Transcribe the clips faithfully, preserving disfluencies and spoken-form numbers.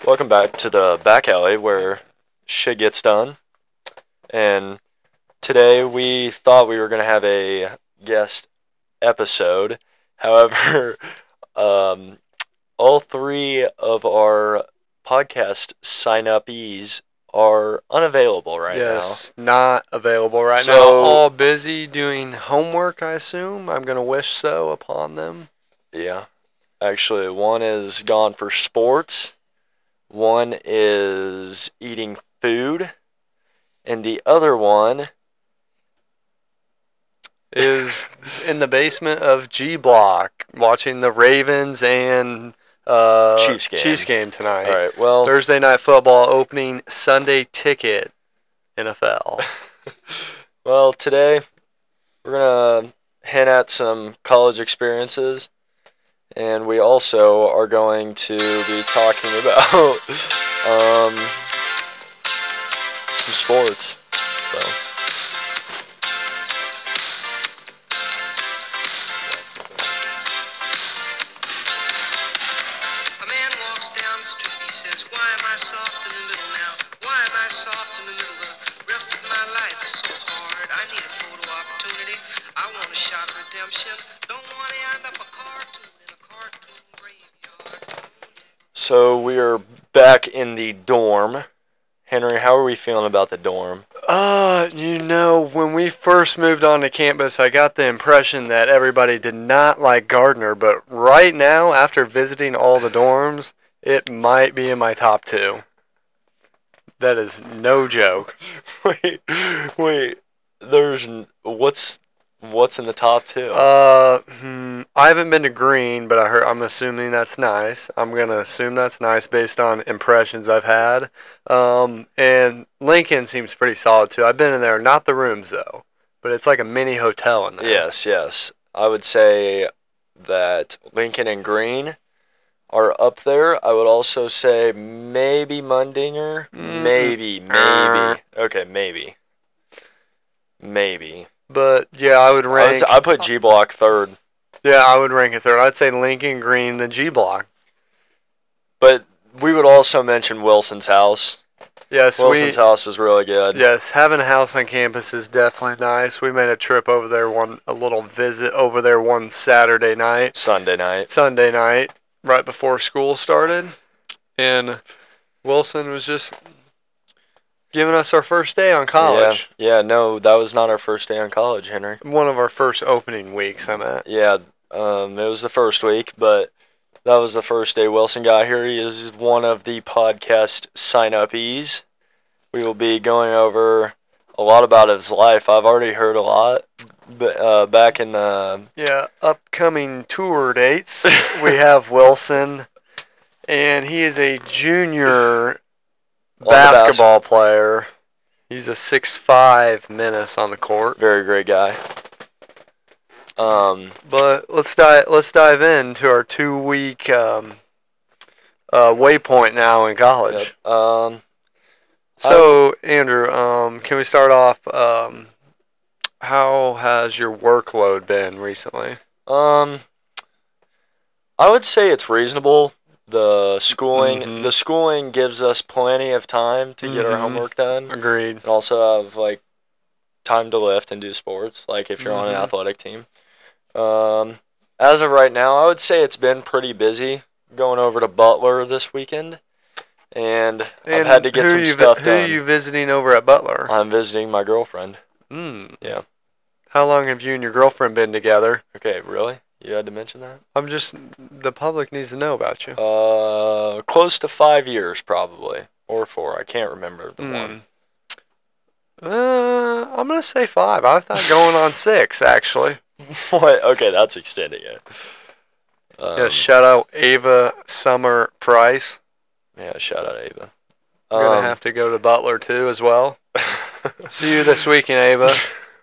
Welcome back to the back alley where shit gets done. And today we thought we were going to have a guest episode. However, um, all three of our podcast sign-upees are unavailable right yes, now. not available right so, now. All busy doing homework, I assume. I'm going to wish so upon them. Yeah. Actually, one is gone for sports. One is eating food. And the other one is in the basement of G Block watching the Ravens and uh, Chiefs game. Chiefs game tonight. All right, well, Thursday Night Football opening Sunday ticket, N F L. Well, today we're going to hint at some college experiences. And we also are going to be talking about um, some sports. So. A man walks down the street, he says, why am I soft in the middle now? Why am I soft in the middle? The rest of my life is so hard. I need a photo opportunity. I want a shot of redemption. Don't want to end up a cartoon in a cartoon graveyard. So we are back in the dorm. Henry, how are we feeling about the dorm? Uh, you know, when we first moved onto campus, I got the impression that everybody did not like Gardner, but right now, after visiting all the dorms, it might be in my top two. That is no joke. wait, wait. There's what's what's in the top two? Uh, hmm, I haven't been to Green, but I heard. I'm assuming that's nice. I'm gonna assume that's nice based on impressions I've had. Um, and Lincoln seems pretty solid too. I've been in there, not the rooms though, but it's like a mini hotel in there. Yes, yes. I would say that Lincoln and Green are up there. I would also say maybe Mundinger. Mm-hmm. Maybe, maybe. Okay, maybe. Maybe. But yeah, I would rank. I, would, I put G Block third. Yeah, I would rank it third. I'd say Lincoln, Green, then G Block. But we would also mention Wilson's house. Yes, Wilson's we, house is really good. Yes, having a house on campus is definitely nice. We made a trip over there, one a little visit over there one Saturday night. Sunday night. Sunday night, right before school started. And Wilson was just giving us our first day on college. Yeah, yeah, no, that was not our first day on college, Henry. One of our first opening weeks, I'm at. Yeah, um, it was the first week, but that was the first day Wilson got here. He is one of the podcast sign-upees. We will be going over a lot about his life. I've already heard a lot. But uh, back in the... Yeah, upcoming tour dates, we have Wilson, and he is a junior basketball bas- player. He's a six five menace on the court. Very great guy. Um, but let's dive let's dive into our two week um, uh, waypoint now in college. Yep. Um, so I, Andrew, um, can we start off? Um, how has your workload been recently? Um, I would say it's reasonable. The schooling, mm-hmm. the schooling gives us plenty of time to mm-hmm. get our homework done. Agreed. And also have like time to lift and do sports. Like if you're mm-hmm. on an athletic team. Um, as of right now, I would say it's been pretty busy. Going over to Butler this weekend, and, and I've had to get some stuff vi- done. Who are you visiting over at Butler? I'm visiting my girlfriend. Mm. Yeah. How long have you and your girlfriend been together? Okay, really? You had to mention that? I'm just, the public needs to know about you. Uh, close to five years, probably. Or four. I can't remember the mm. one. Uh, I'm going to say five. I thought going on six, actually. What? Okay, that's extending it. Um, yeah, shout out Ava Summer Price. Yeah, shout out Ava. I'm um, going to have to go to Butler, too, as well. See you this weekend, Ava.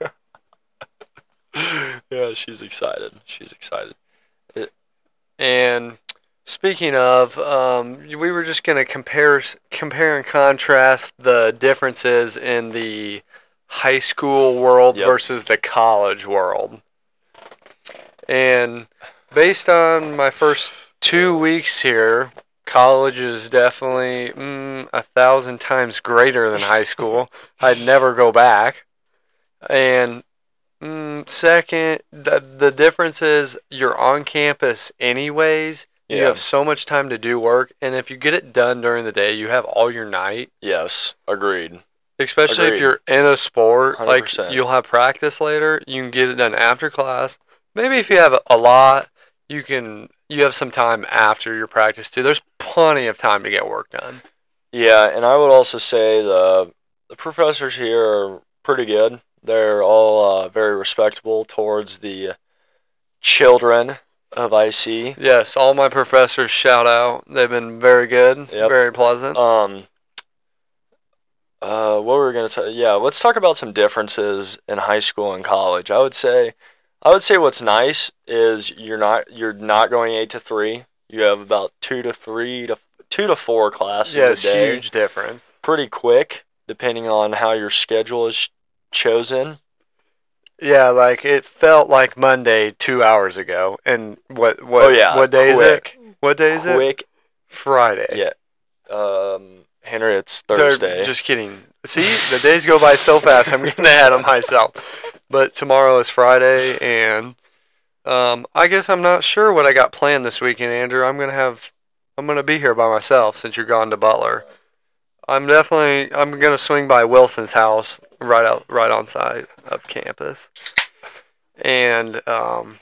Yeah, she's excited. She's excited. It, and speaking of, um, we were just going to compare compare and contrast the differences in the high school world yep. versus the college world. And based on my first two weeks here, college is definitely mm, a thousand times greater than high school. I'd never go back. And mm, second, the, the difference is you're on campus anyways. You Yeah. have so much time to do work. And if you get it done during the day, you have all your night. Yes, agreed. Especially Agreed. if you're in a sport, one hundred like percent. you'll have practice later. You can get it done after class. Maybe if you have a lot, you can you have some time after your practice too. There's plenty of time to get work done. Yeah, and I would also say the the professors here are pretty good. They're all uh, very respectable towards the children of I C. Yes, all my professors shout out. They've been very good, Yep. very pleasant. Um. Uh, what were we gonna say? Yeah, let's talk about some differences in high school and college. I would say, I would say what's nice is you're not you're not going eight to three. You have about two to three to two to four classes Yeah, a it's day. huge difference. Pretty quick, depending on how your schedule is chosen. Yeah, like it felt like Monday two hours ago. And what what Oh, yeah, what day quick. is it? What day is it? Quick, Friday. yeah. Um, Henry, it's They're- Thursday. Just kidding. See, the days go by so fast. I'm getting ahead of myself. But tomorrow is Friday, and um, I guess I'm not sure what I got planned this weekend, Andrew. I'm gonna have, I'm gonna be here by myself since you're gone to Butler. I'm definitely, I'm gonna swing by Wilson's house right out, right on site of campus, and um.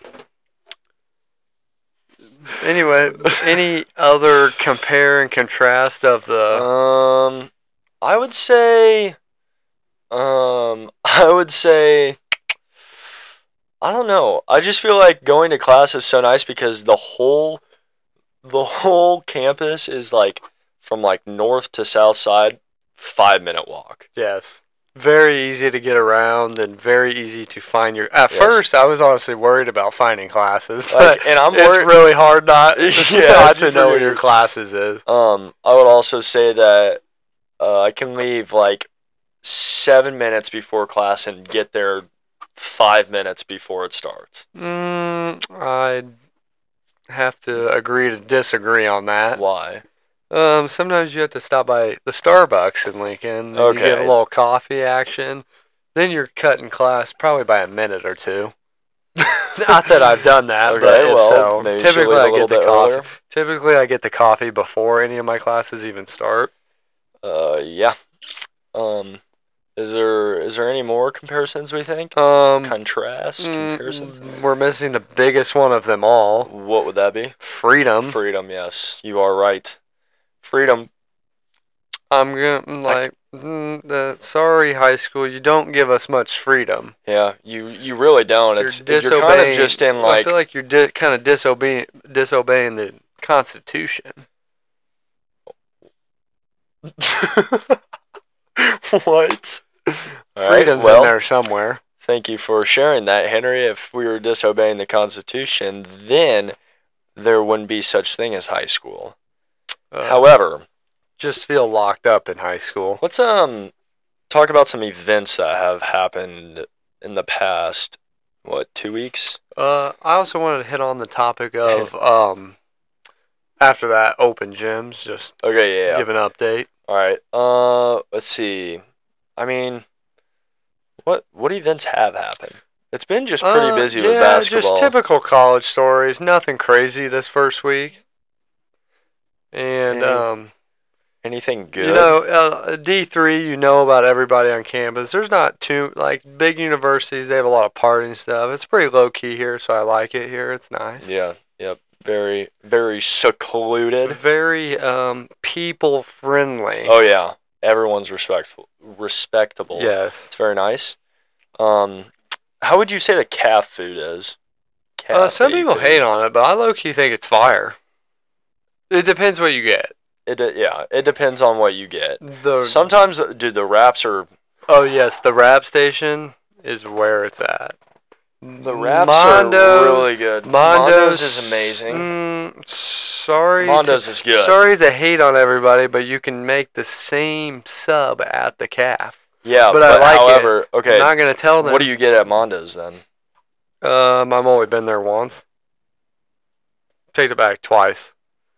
Anyway, any other compare and contrast of the? Um, I would say, um, I would say, I don't know. I just feel like going to class is so nice because the whole, the whole campus is like from like north to south side, five minute walk. Yes. Very easy to get around and very easy to find your. At Yes. first, I was honestly worried about finding classes, but Like, and I'm it's worried. really hard not, Yeah, not you to know what forget. your classes is. Um, I would also say that uh, I can leave like seven minutes before class and get there five minutes before it starts. Mm, I have to agree to disagree on that. Why? Um, sometimes you have to stop by the Starbucks in Lincoln. And You get a Okay. little coffee action. Then you're cutting class probably by a minute or two. Not that I've done that, Okay, but if well, so, maybe you should typically leave a I little get the bit coffee. earlier. Typically, I get the coffee before any of my classes even start. Uh, yeah. Um, is there is there any more comparisons we think? Um, Contrast, comparisons? mm, we're missing the biggest one of them all: What would that be? freedom. Freedom, yes. You are right. Freedom. I'm gonna mm, like, mm, the sorry, high school, you don't give us much freedom. Yeah, you you really don't. It's you're you're kind disobeying. of just in I like feel like you're di- kind of disobeying disobeying the Constitution. what? All right, Freedom's well, in there somewhere. thank you for sharing that, Henry. If we were disobeying the Constitution, then there wouldn't be such thing as high school. Uh, However, just feel locked up in high school. let's um talk about some events that have happened in the past. What, two weeks? Uh, I also wanted to hit on the topic of um, after that, open gyms. Just Okay, yeah. yeah. give an update. All right. Uh, let's see. I mean, what what events have happened? It's been just pretty Uh, busy yeah, with basketball. just typical college stories. Nothing crazy this first week. And Any um, Anything good? you know, uh, D three, you know about everybody on campus. There's not too like big universities. They have a lot of partying stuff. It's pretty low key here, so I like it here. It's nice. Yeah. Yep. Very very secluded. Very um, people friendly. Oh yeah. Everyone's respectful, respectable. Yes. It's very nice. Um, how would you say the calf food is? Uh, some Cafe people food. hate on it, but I low key think it's fire. It depends what you get. It de- yeah. It depends on what you get. The Sometimes, dude, the wraps are oh yes, the rap station is where it's at. the wraps Mondo's, are really good. Mondo's, Mondo's is amazing. Mm, sorry, Mondo's to, is good. Sorry to hate on everybody, but you can make the same sub at the calf. Yeah, but but, I like it. however, okay. I'm not gonna tell them. What do you get at Mondo's then? Um, I've only been there once. Take it back twice.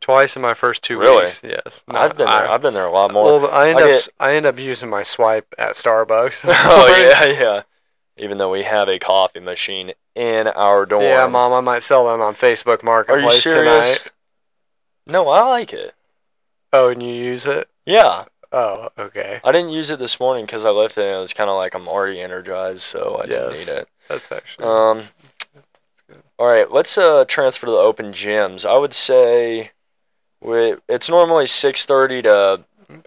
Twice in my first two Really? weeks. Yes. No, I've been there. I, I've been there a lot more. well, I end I up get- I end up using my swipe at Starbucks. Oh yeah, yeah. Even though we have a coffee machine in our dorm. Yeah, Mom, I might sell them on Facebook Are Marketplace you serious? tonight. No, I like it. Oh, and you use it? Yeah. Oh, okay. I didn't use it this morning because I lifted it and it was kind of like I'm already energized, so I didn't Yes. need it. That's actually. Um, all right, let's uh, transfer to the open gyms. I would say we, it's normally six thirty to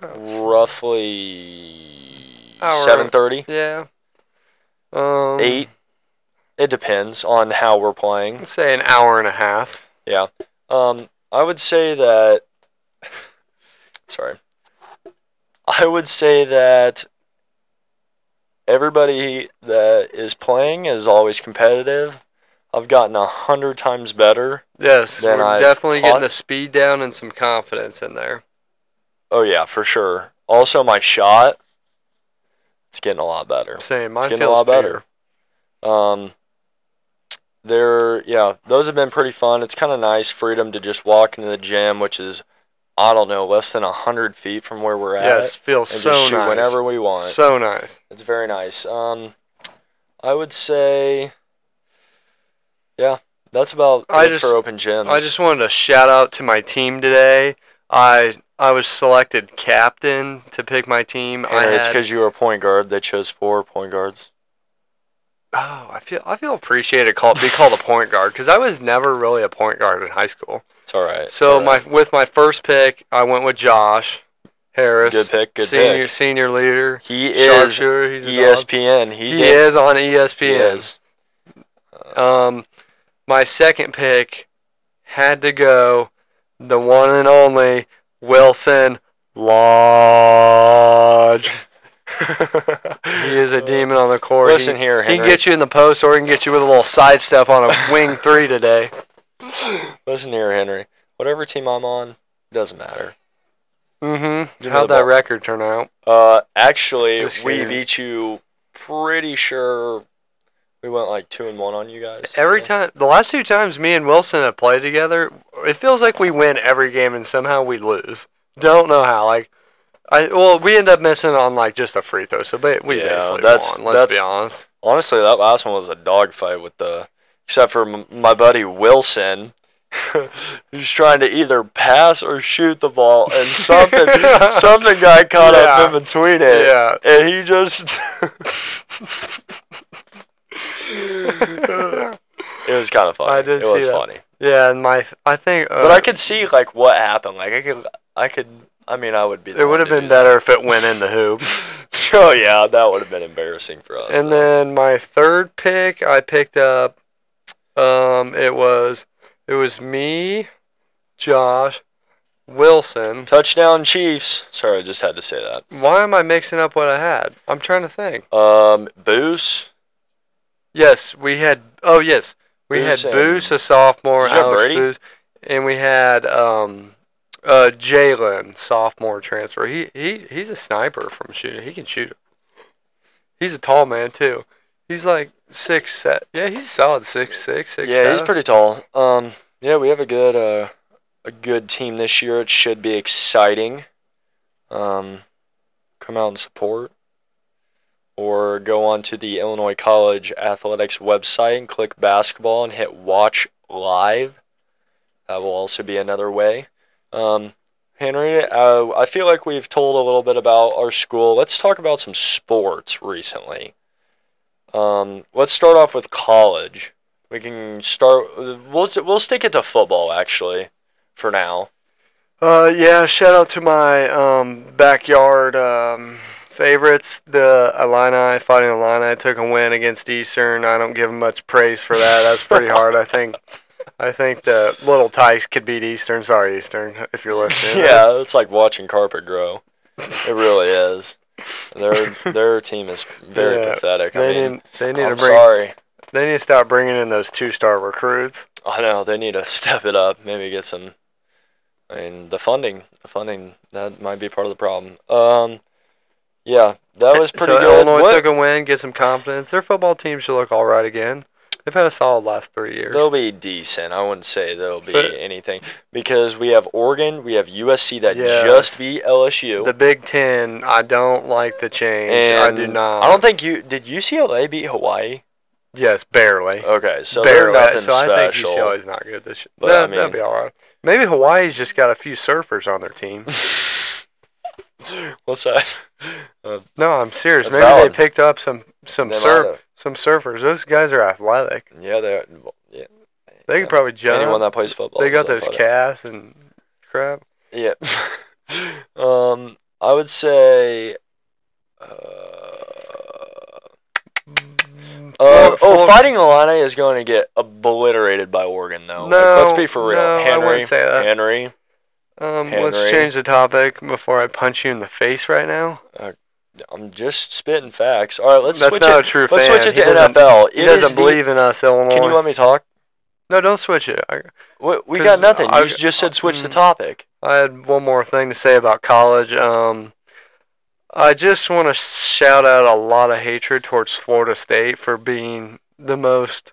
roughly Hour. seven thirty, Yeah. Um, eight. It depends on how we're playing. Let's say an hour and a half. Yeah. Um, I would say that. Sorry. I would say that everybody that is playing is always competitive. I've gotten a hundred times better. Yes, Then we're I've definitely getting caught- the speed down and some confidence in there. Oh yeah, for sure. Also, my shot, it's getting a lot better. Same. Mine It's getting a feels lot better. better. Um, they're yeah, those have been pretty fun. It's kind of nice freedom to just walk into the gym, which is I don't know less than a hundred feet from where we're at. Yes, feels and so just shoot nice. whenever we want. So nice. It's very nice. Um, I would say, yeah, that's about I it just- for open gyms. I just wanted to shout out to my team today. I I was selected captain to pick my team. I And it's had, because you were a point guard. They chose four point guards. oh, I feel I feel appreciated call be called a point guard because I was never really a point guard in high school. It's all right. It's So all right. my with my first pick, I went with Josh Harris. Good pick, good senior pick. senior leader. he is Sharpshooter. He's a E S dog. P N. He, He did- is on E S P He N. is. Um, my second pick had to go the one and only Wilson Lodge. He is a demon on the court. Listen he, here, He can Henry. get you in the post or he can get you with a little sidestep on a wing three today. Listen here, Henry. Whatever team I'm on, doesn't matter. Mm-hmm. Give me How'd the that ball. record turn out? Uh, actually, Just we kidding. beat you. Pretty sure we went like two and one on you guys. Every today. time, the last two times me and Wilson have played together, it feels like we win every game and somehow we lose. Don't know how. Like, I well, we end up missing on like just a free throw, so ba- we Yeah, basically that's- won. Let's be that's- honest. Honestly, that last one was a dogfight with the, except for m- my buddy Wilson, who's trying to either pass or shoot the ball, and something something got caught Yeah. up in between it, Yeah. and he just. It was kind of funny. I did it was see that. funny, Yeah, and my I think, uh, but I could see like what happened. Like I could, I could. I mean, I would be. the it one would have to been do better if it went in the hoop. that. Oh yeah, that would have been embarrassing for us. And though. then my third pick, I picked up. Um, it was it was me, Josh, Wilson. Touchdown Chiefs. Sorry, I just had to say that. Why am I mixing up what I had? I'm trying to think. Um, Boos. Yes, we had. Oh yes, we Boos had and- Boos, a sophomore, Did you have Alex Brady? Boos, and we had um, uh, Jalen, sophomore transfer. He he he's a sniper from shooting. He can shoot. He's a tall man too. He's like six set. Yeah, he's solid six six six. Yeah, he's seven. pretty tall. Um, yeah, we have a good uh, a good team this year. It should be exciting. Um, come out and support, or go on to the Illinois College Athletics website and click basketball and hit watch live. That will also be another way. Um, Henry, uh, I feel like we've told a little bit about our school. Let's talk about some sports recently. Um, let's start off with college. We can start. We'll we'll stick it to football actually, for now. Uh, yeah. Shout out to my um backyard um favorites, the Illini Fighting Illini. Took a win against Eastern. I don't give them much praise for that. That's pretty hard. I think. I think the Little Tykes could beat Eastern. Sorry, Eastern, if you're listening. Yeah, it's like watching carpet grow. It really is. Their their team is very Yeah, pathetic. I They mean, need. They need I'm to bring. sorry. They need to start bringing in those two-star recruits. I know they need to step it up. Maybe get some. I mean, the funding, the funding that might be part of the problem. Um, yeah, that was pretty so good. Illinois What- took a win, get some confidence. Their football team should look all right again. They've had a solid last three years. They'll be decent. I wouldn't say they'll be But- anything because we have Oregon, we have U S C that Yes. just beat L S U. The Big Ten, I don't like the change. and I do not. I don't think you did. U C L A beat Hawaii. Yes, barely. Okay, so barely. they're nothing so I think special. U C L A's not good this year. But, No, I mean- that'd be all right. Maybe Hawaii's just got a few surfers on their team. What's that? Uh, No, I'm serious. That's Maybe valid. they picked up some some They surf might have. some surfers. Those guys are athletic. yeah, they. Yeah, They yeah. could probably jump. Anyone that plays football. They is got those athletic. casts and crap. Yeah. um, I would say. Uh, uh, Flor- oh, Flor- Fighting Illini is going to get obliterated by Oregon, though. Like, No, let's be for real. no, I Henry, wouldn't say that. Henry. Um, Henry. let's change the topic before I punch you in the face right now. I'm just spitting facts. All right, let's That's switch not it. a true let's fan. switch it He to doesn't- N F L. He It doesn't is the- believe in us, Illinois. Can you let me talk? No, don't switch it. I, We, we 'Cause got nothing. I- You just said switch the mm. topic. I had one more thing to say about college. Um, I just want to shout out a lot of hatred towards Florida State for being the most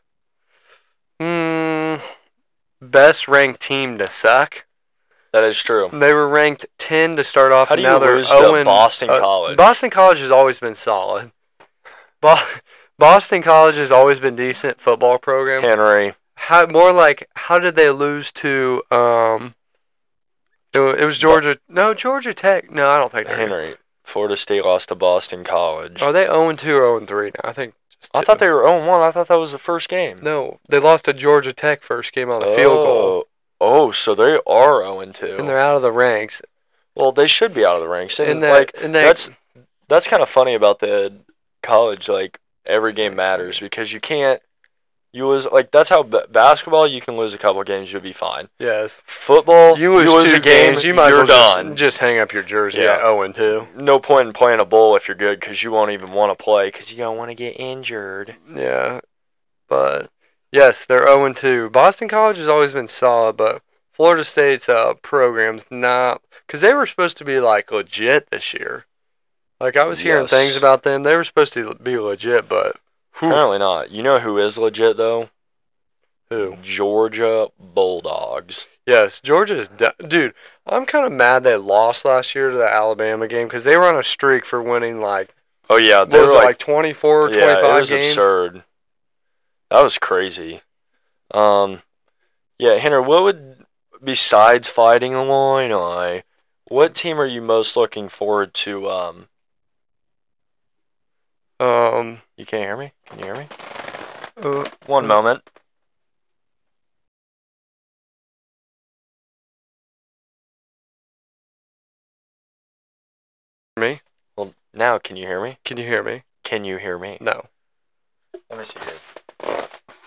mm, best ranked team to suck. That is true. They were ranked ten to start off, How and do you now they're lose to oh and- Boston uh, College? Boston College has always been solid. Bo- Boston College has always been decent football program. Henry. How more like how did they lose to um? It wa- it was Georgia. No, Georgia Tech. No, I don't think they're. Henry. Florida State lost to Boston College. Are they zero and two or zero and three now? I think. Just I two. thought they were oh and one. I thought that was the first game. No, they lost to Georgia Tech first game on a field goal, Oh, so they are oh and two. and they're out of the ranks. Well, they should be out of the ranks. And, And that, like and that, that's that's kind of funny about the college. Like every game matters because you can't. You lose like that's how b- basketball. You can lose a couple games, you'll be fine. yes. Football, You lose, two a game, games, you might as you're well done. Just, just hang up your jersey Yeah. at zero and two. No point in playing a bowl if you're good because you won't even want to play because you don't want to get injured. Yeah, but yes, they're zero and two. Boston College has always been solid, but Florida State's uh program's not because they were supposed to be like legit this year. Like I was hearing Yes. things about them, they were supposed to be legit, but whew, Apparently not. You know who is legit though? who? Georgia Bulldogs. Yes, Georgia's d- dude. I'm kind of mad they lost last year to the Alabama game because they were on a streak for winning like Oh yeah, what they was were it, like, like twenty-four, yeah, twenty-five it was games. absurd. That was crazy. Um, yeah, Henry, what would besides Fighting Illini, what team are you most looking forward to? Um, Um, you can't hear me? Can you hear me? uh, One moment. me? Well, now can you hear me? Can you hear me? Can you hear me? No. Let me see here.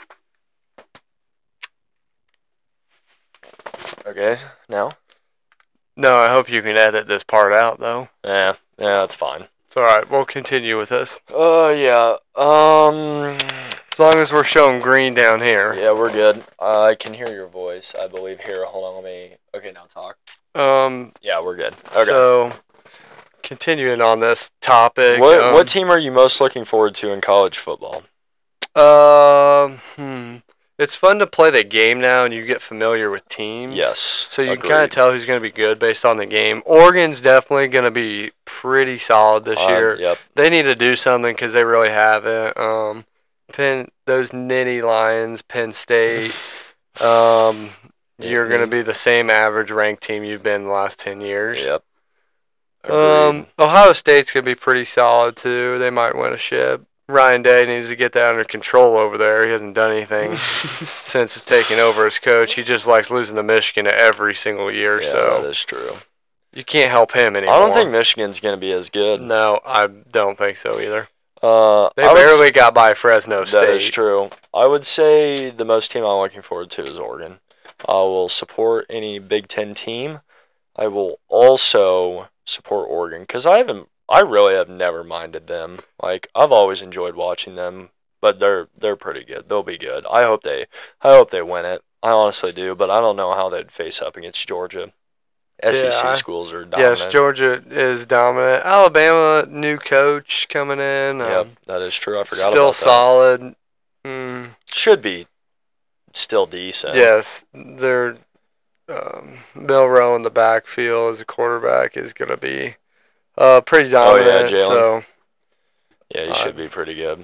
Okay, now? No, I hope you can edit this part out though. Yeah, yeah, that's fine. It's all right. We'll continue with this. Oh, yeah. Um, As long as we're showing green down here. yeah, we're good. I can hear your voice, I believe. Here, hold on, let me. Okay, now talk. Um. Yeah, we're good. Okay. So, continuing on this topic. what um, what team are you most looking forward to in college football? Um. Hmm. It's fun to play the game now, and you get familiar with teams. Yes. So you can agreed. kind of tell who's going to be good based on the game. Oregon's definitely going to be pretty solid this Uh, year. Yep. They need to do something because they really haven't. Um, Penn, those Nittany Lions, Penn State. um, you're going to Mhm. be the same average ranked team you've been the last ten years. Yep. Um, Agreed. Ohio State's going to be pretty solid too. They might win a ship. Ryan Day needs to get that under control over there. He hasn't done anything since taking over as coach. He just likes losing to Michigan every single year. yeah, so that is true. you can't help him anymore. I don't think Michigan's going to be as good. No, I don't think so either. Uh, They I would s- barely got by Fresno State. That is true. I would say the most team I'm looking forward to is Oregon. I will support any Big Ten team. I will also support Oregon because I haven't. I really have never minded them. Like I've always enjoyed watching them, but they're they're pretty good. They'll be good. I hope they. I hope they win it. I honestly do, but I don't know how they'd face up against Georgia. S E C Yeah, I- schools are dominant. Yes, Georgia is dominant. Alabama, new coach coming in. Yep, Um, that is true. I forgot still about solid. Mm, Should be still decent. yes, they're um, Milrow in the backfield as a quarterback is going to be uh, pretty Oh, yeah, dominant. Jalen. So Yeah, he Uh, should be pretty good.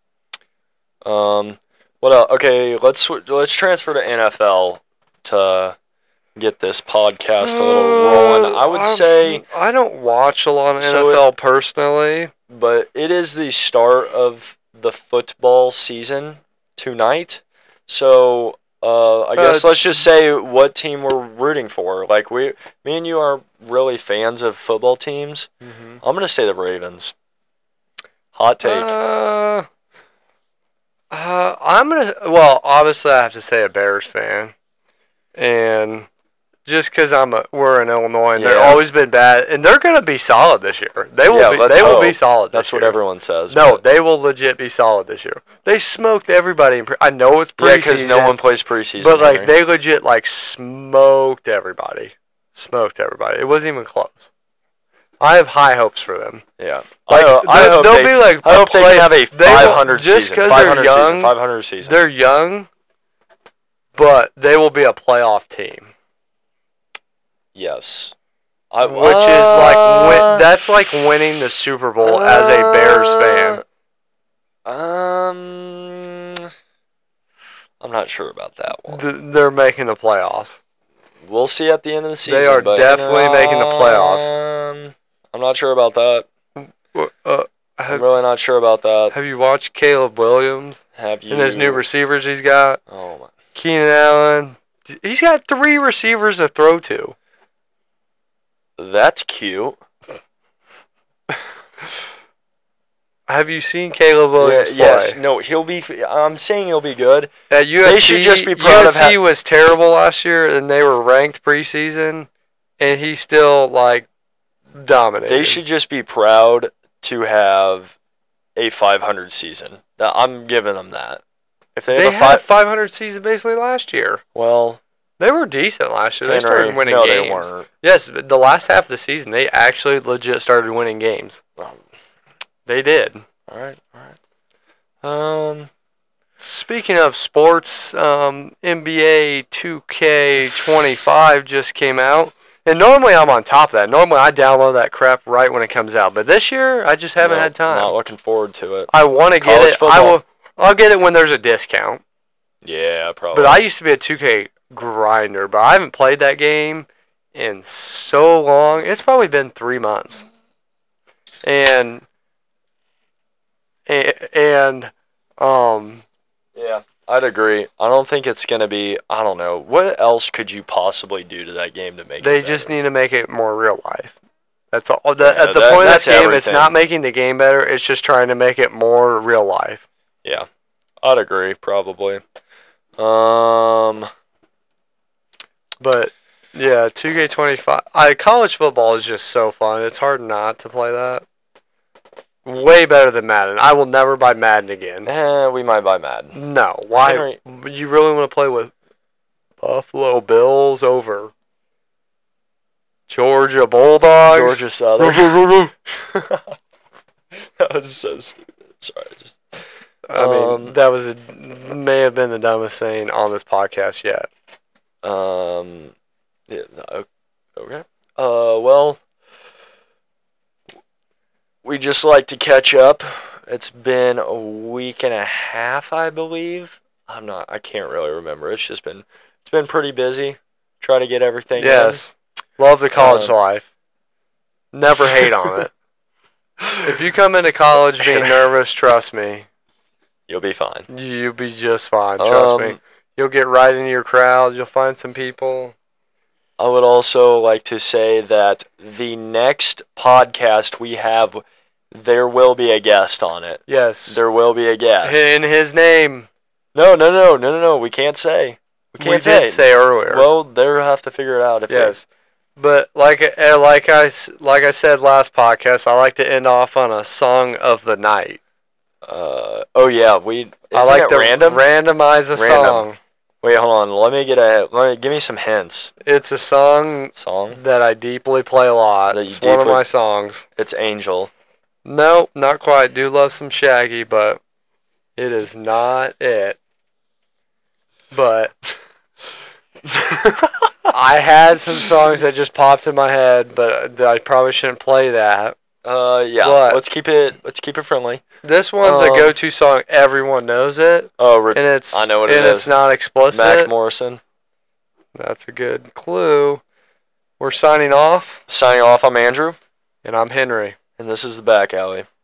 Um, what else? Okay, let's sw- let's transfer to N F L to get this podcast a little rolling. I would Uh, say, I don't watch a lot of So N F L personally. but it is the start of the football season tonight. So, uh, I guess Uh, let's just say what team we're rooting for. Like we, me and you are really fans of football teams. Mm-hmm. I'm gonna say the Ravens. Hot take. Uh, uh, I'm gonna. Well, obviously, I have to say a Bears fan, and just because I'm a, we're in Illinois, and they've Yeah. always been bad, and they're gonna be solid this year. They will Yeah, be. let's They will be hope. solid. That's this what year. everyone says. No, but- they will legit be solid this year. They smoked everybody. In pre- I know it's preseason, Yeah, because no one plays preseason. but like Henry. they legit like smoked everybody. Smoked everybody. It wasn't even close. I have high hopes for them. yeah, Like, I, ho- I they'll- hope they'll they, be like I hope they play- can have a they will- five hundred just season, 'cause five they're hundred young, season, five hundred season. They're young, but they will be a playoff team, Yes, I, which is like uh, win- that's like winning the Super Bowl as a Bears fan. Um, I'm not sure about that one. Th- they're making the playoffs. We'll see at the end of the season. They are but, definitely you know, making the playoffs. Um, I'm not sure about that. Uh, I'm have, really not sure about that. have you watched Caleb Williams Have you? and his new receivers he's got? Oh my. Keenan Allen. He's got three receivers to throw to. That's cute. Have you seen Caleb Williams Yeah, play? yes. No, he'll be. I'm saying he'll be good. At U S C, should just be proud U of S C ha- was terrible last year, and they were ranked preseason, and he still like dominated. They should just be proud to have a five hundred season. Now, I'm giving them that. If they, They have a had five, five hundred season basically last year. well, They were decent last year. They Henry, started winning no, games. they weren't. Yes, but the last half of the season, they actually legit started winning games. Um, They did. all right, all right. Um, Speaking of sports, um, N B A two K twenty-five just came out. And normally I'm on top of that. Normally I download that crap right when it comes out. But this year I just haven't no, had time. Not looking forward to it. I want to get College it. I football. will. I'll get it when there's a discount. Yeah, probably. But I used to be a two K grinder, but I haven't played that game in so long. It's probably been three months. And and, and um yeah, I'd agree. I don't think it's gonna be. I don't know. What else could you possibly do to that game to make they it just better? need to make it more real life. That's all. The, Yeah, at the that- point of this that's game, it's everything. not making the game better. It's just trying to make it more real life. Yeah, I'd agree. Probably. Um. But yeah, two K twenty-five. I college football is just so fun. It's hard not to play that. Way better than Madden. I will never buy Madden again. Eh, we might buy Madden. No, why? Henry- You really want to play with Buffalo Bills over Georgia Bulldogs? Georgia Southern. That was so stupid. Sorry, just. I mean, Um, that was a, may have been the dumbest thing on this podcast yet. Um. Yeah. no, Okay. Uh. Well. We just like to catch up. It's been a week and a half, I believe. I'm not. I can't really remember. It's just been. It's been pretty busy. Try to get everything. in. Yes, love the college Uh, life. Never hate on it. If you come into college being nervous, trust me, You'll be fine. you'll be just fine. Trust me. Um, You'll get right into your crowd. You'll find some people. I would also like to say that the next podcast we have, there will be a guest on it. Yes. There will be a guest. In his name. No, no, no, no, no, no. We can't say. We can't we say. did say earlier. Well, they'll have to figure it out if yes. But like uh, like I s- like I said last podcast, I like to end off on a song of the night. they. Uh. Oh yeah. We. Isn't I like it to random. randomize a Random. song. Wait, hold on. Let me get a. Let me give me some hints. It's a song Song. that I deeply play a lot. That you It's one of deeply- my songs. It's Angel. No, not quite. Do love some Shaggy, but It is not it. But I had some songs that just popped in my head, but I probably shouldn't play that. Uh, yeah. But let's keep it. Let's keep it friendly. this one's Um, a go-to song. Everyone knows it, Oh, re- and it's I know what and it it's is. not explicit. Mac Morrison. That's a good clue. We're signing off, Signing off. I'm Andrew, and I'm Henry. and this is the Back Alley.